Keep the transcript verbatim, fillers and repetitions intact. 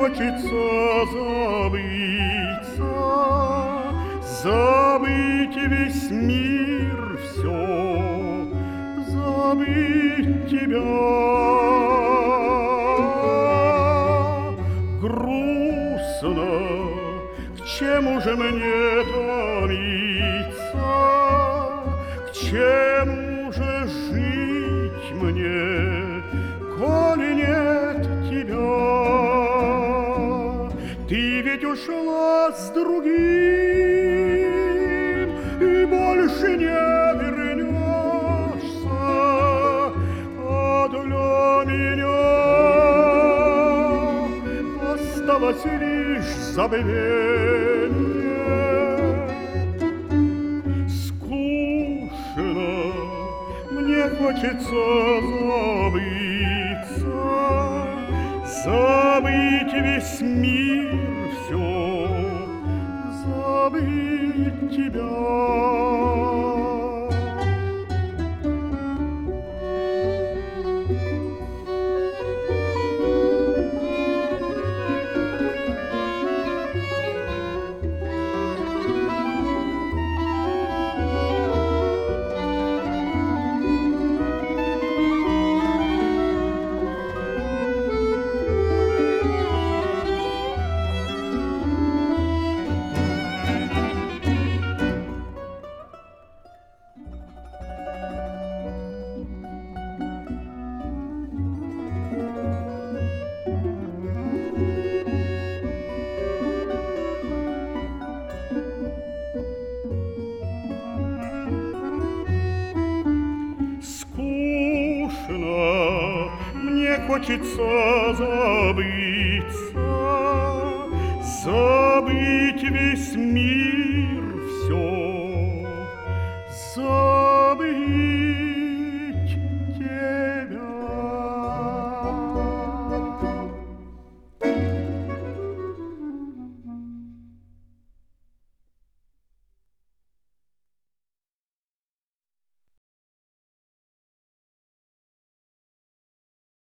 хочется забыться, забыть весь мир, все, забыть тебя. Грустно, к чему же мне томиться, к чему же жить мне, коли нет тебя? Ты ведь ушла с другим и больше не вернешься, а для меня осталось лишь забвение. Скучно, мне хочется забыться, забыть весь мир, все, забыть тебя. Мне хочется забыться, забыть весь мир.